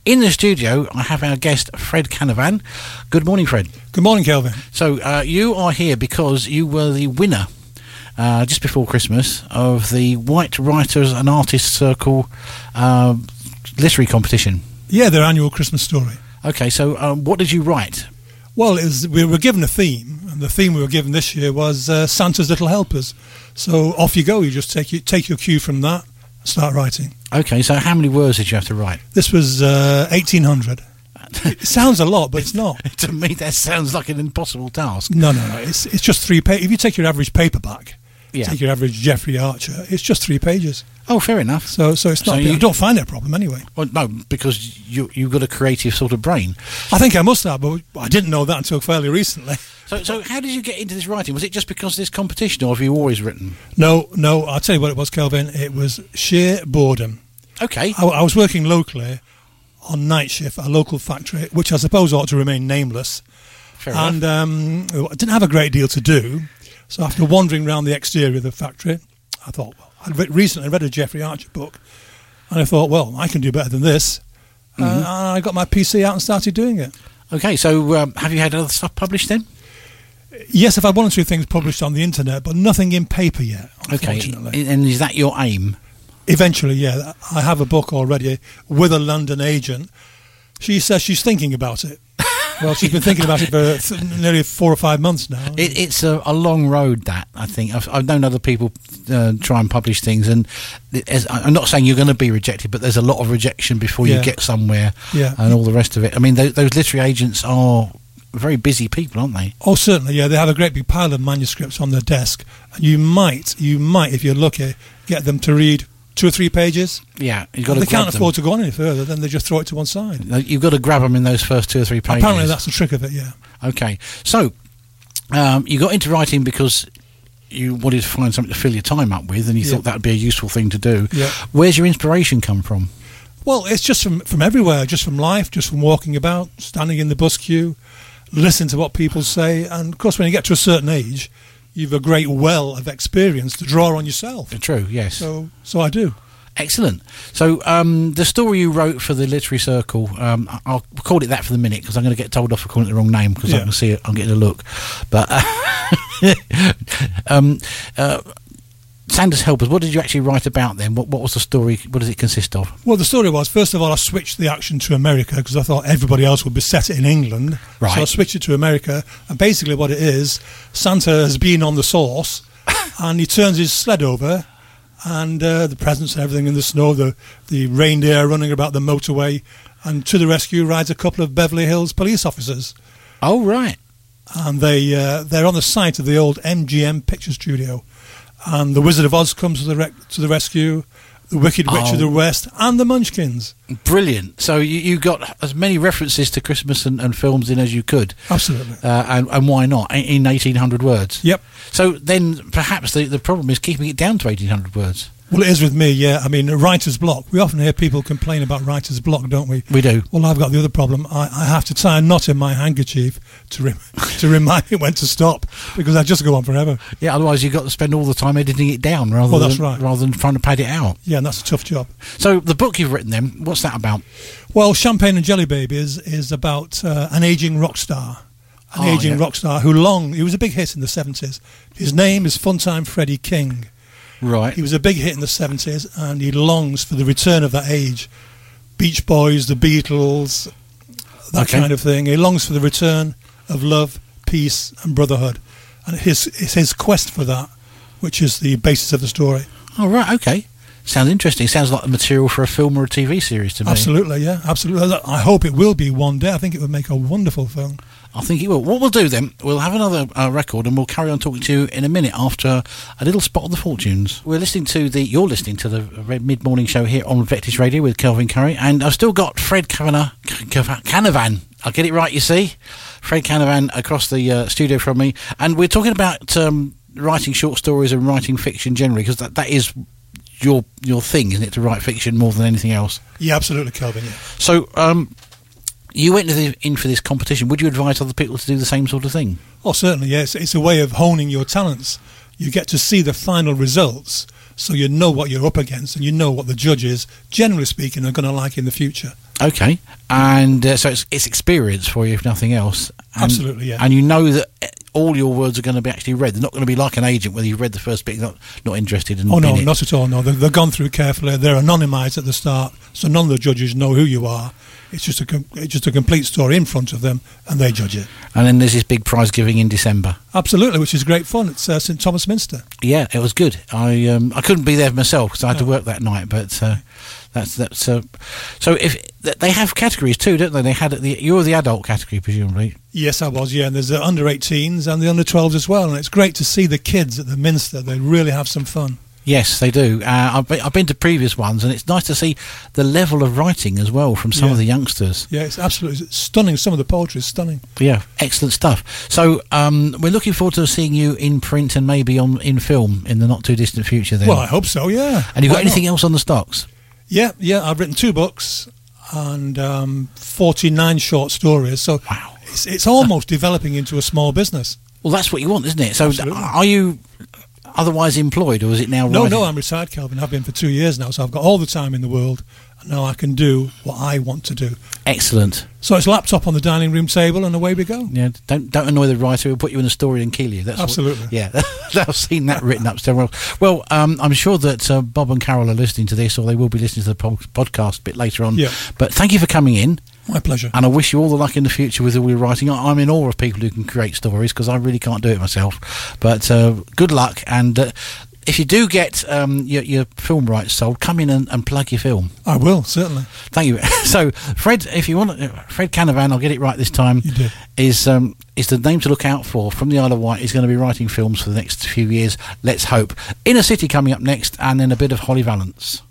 In the studio, I have our guest, Fred Canavan. Good morning, Fred. Good morning, Kelvin. So, you are here because you were the winner, just before Christmas, of the White Writers and Artists Circle literary competition. Yeah, their annual Christmas story. Okay, so what did you write? Well, we were given a theme, and the theme we were given this year was Santa's Little Helpers. So off you go. You just take your cue from that and start writing. Okay, so how many words did you have to write? This was 1,800. It sounds a lot, but it's not. To me, that sounds like an impossible task. No. It's just 3 pages. If you take your average paperback, take your average Jeffrey Archer, it's just 3 pages. Oh, fair enough. So it's not. You don't find it a problem anyway. Well, no, because you've got a creative sort of brain. I think I must have, but I didn't know that until fairly recently. So how did you get into this writing? Was it just because of this competition, or have you always written? No. I'll tell you what it was, Kelvin. It was sheer boredom. Okay. I was working locally on night shift at a local factory, which I suppose ought to remain nameless. Fair enough. And I didn't have a great deal to do. So after wandering around the exterior of the factory, I thought, well, I'd recently read a Jeffrey Archer book, and I thought, well, I can do better than this. And I got my PC out and started doing it. Okay, so have you had other stuff published then? Yes, I've had 1 or 2 things published on the internet, but nothing in paper yet, unfortunately. Okay, and is that your aim? Eventually, yeah. I have a book already with a London agent. She says she's thinking about it. Well, she's been thinking about it for nearly 4 or 5 months now. It's a long road, that, I think. I've known other people try and publish things, and I'm not saying you're going to be rejected, but there's a lot of rejection before you get somewhere and all the rest of it. I mean, those literary agents are very busy people, aren't they? Oh, certainly, yeah. They have a great big pile of manuscripts on their desk, and you might, if you're lucky, get them to read 2 or 3 pages. Yeah, you've got to. They can't afford to go on any further. Then they just throw it to one side. You've got to grab them in those first 2 or 3 pages. Apparently, that's the trick of it. Yeah. Okay, so you got into writing because you wanted to find something to fill your time up with, and you thought that would be a useful thing to do. Yeah. Where's your inspiration come from? Well, it's just from everywhere, just from life, just from walking about, standing in the bus queue, listening to what people say, and of course, when you get to a certain age, you've a great well of experience to draw on yourself. True, yes. So I do. Excellent. So the story you wrote for the Literary Circle, I'll call it that for the minute because I'm going to get told off for calling it the wrong name because I can see it, I'm getting a look. But Santa's Helpers, what did you actually write about then? What was the story? What does it consist of? Well, the story was, first of all, I switched the action to America because I thought everybody else would be set in England. Right. So I switched it to America, and basically what it is, Santa has been on the sauce and he turns his sled over, and the presents and everything in the snow, the reindeer running about the motorway, and to the rescue rides a couple of Beverly Hills police officers. Oh, right. And they're on the site of the old MGM picture studio, and the Wizard of Oz comes to the rescue, the Wicked Witch of the West, and the Munchkins. Brilliant. So you got as many references to Christmas and films in as you could. Absolutely. And why not, in 1,800 words? Yep. So then perhaps the problem is keeping it down to 1,800 words. Well, it is with me, yeah. I mean, writer's block. We often hear people complain about writer's block, don't we? We do. Well, I've got the other problem. I have to tie a knot in my handkerchief to remind me when to stop, because I just go on forever. Yeah, otherwise you've got to spend all the time editing it down rather than trying to pad it out. Yeah, and that's a tough job. So the book you've written then, what's that about? Well, Champagne and Jelly Baby is about an ageing rock star. Rock star who he was a big hit in the 70s. His name is Funtime Freddie King. Right. He was a big hit in the 70s, and he longs for the return of that age. Beach Boys, the Beatles, that kind of thing. He longs for the return of love, peace, and brotherhood. And it's his quest for that, which is the basis of the story. Oh, right, okay. Sounds interesting. Sounds like the material for a film or a TV series to me. Absolutely, yeah, absolutely. I hope it will be one day. I think it would make a wonderful film. I think it will. What we'll do then, we'll have another record, and we'll carry on talking to you in a minute after a little spot of the fortunes. You're listening to the mid-morning show here on Vectis Radio with Kelvin Curry, and I've still got Fred Canavan. I'll get it right, you see. Fred Canavan across the studio from me, and we're talking about writing short stories and writing fiction generally, because that is your thing, isn't it, to write fiction more than anything else? Yeah, absolutely, Kelvin. Yeah. So you went in for this competition. Would you advise other people to do the same sort of thing? Oh, certainly, yes. It's a way of honing your talents. You get to see the final results, so you know what you're up against, and you know what the judges, generally speaking, are going to like in the future. Okay, and so it's experience for you, if nothing else. And, Absolutely, yeah. And you know that all your words are going to be actually read. They're not going to be like an agent, whether you've read the first bit, not interested in. Oh no, it. not at all. No, they're gone through carefully. They're anonymised at the start, so none of the judges know who you are. It's just a complete story in front of them, and they judge it. And then there's this big prize giving in December. Absolutely, which is great fun. It's St Thomas Minster. Yeah, it was good. I couldn't be there myself because I had to work that night, but that's so if they have categories too, don't they? They had you were the adult category, presumably. Yes, I was. Yeah, and there's the under 18s and the under 12s as well, and it's great to see the kids at the Minster. They really have some fun. Yes, they do. I've been to previous ones, and it's nice to see the level of writing as well from some of the youngsters. Yeah, it's absolutely stunning. Some of the poetry is stunning. Yeah, excellent stuff. So we're looking forward to seeing you in print and maybe in film in the not too distant future. Then, well, I hope so. Yeah. And you've got anything else on the stocks? Yeah. I've written 2 books and 49 short stories. So wow, it's almost developing into a small business. Well, that's what you want, isn't it? So, absolutely. Are you otherwise employed, or is it now? No, I'm retired, Kelvin. I've been for 2 years now, so I've got all the time in the world, and now I can do what I want to do. Excellent. So it's laptop on the dining room table, and away we go. Yeah, don't annoy the writer who'll put you in a story and kill you. That's absolutely. I've seen that written up several. Well, I'm sure that Bob and Carol are listening to this, or they will be listening to the podcast a bit later on. Yeah. But thank you for coming in. My pleasure. And I wish you all the luck in the future with all your writing. I'm in awe of people who can create stories because I really can't do it myself. But good luck, and if you do get your film rights sold, come in and plug your film. I will, certainly. Thank you. So, Fred, if you want, Fred Canavan, I'll get it right this time. You did. Is the name to look out for from the Isle of Wight. He's going to be writing films for the next few years. Let's hope. Inner City coming up next, and then a bit of Holly Valance.